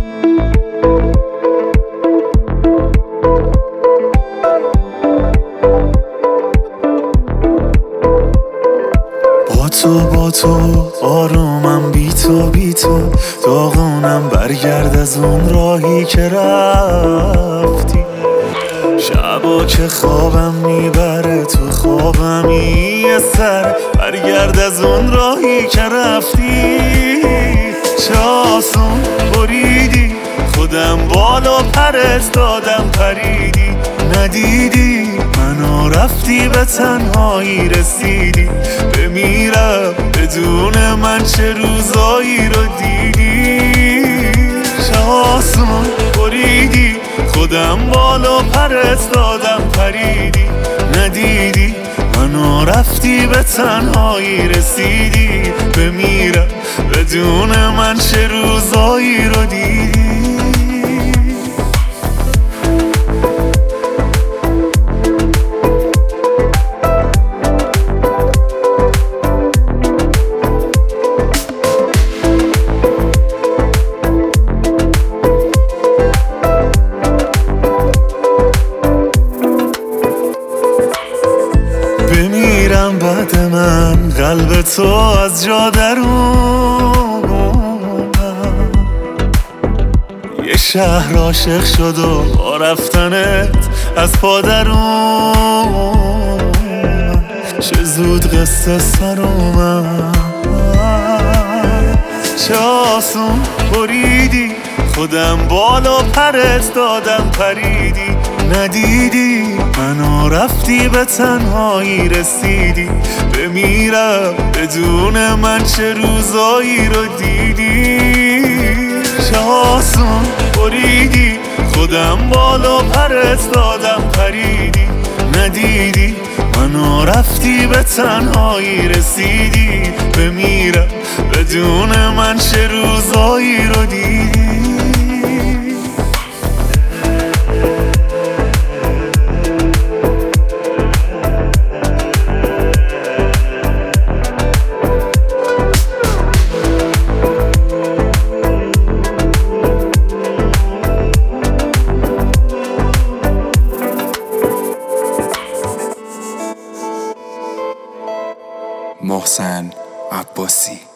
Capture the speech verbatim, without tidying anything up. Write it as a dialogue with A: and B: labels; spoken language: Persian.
A: با تو با تو آرومم، بی تو بی تو داغونم. برگرد از اون راهی که رفتی. شبا که خوابم میبره تو خوابم یه سر. برگرد از اون راهی که رفتی. چه آسون بریدی خودم بالا پرت دادم پریدی. ندیدی منو رفتی به تنهایی رسیدی. بمیرم بدون من چه روزایی رو دیدی. چه آسون بریدی خودم بالا پرت دادم پریدی. ندیدی منو رفتی به تنهایی رسیدی. بمیرم بدون من چه روزایی رو دیدی. بمیرم بعد من قلب تو از جا درونم. یه شهر عاشق شد و با رفتنت از پادرون. چه زود قصه سر اومد. چه آسون بریدی خودم بالا پرت دادم پریدی. ندیدی منو رفتی به تنهایی رسیدی. بمیرم بدون من چه روزایی رو دیدی. چه آسون بریدی خودم بالا پرت دادم پریدی. ندیدی منو رفتی به تنهایی رسیدی. بمیرم بدون من چه روزایی رو دیدی.
B: محسن عباسی.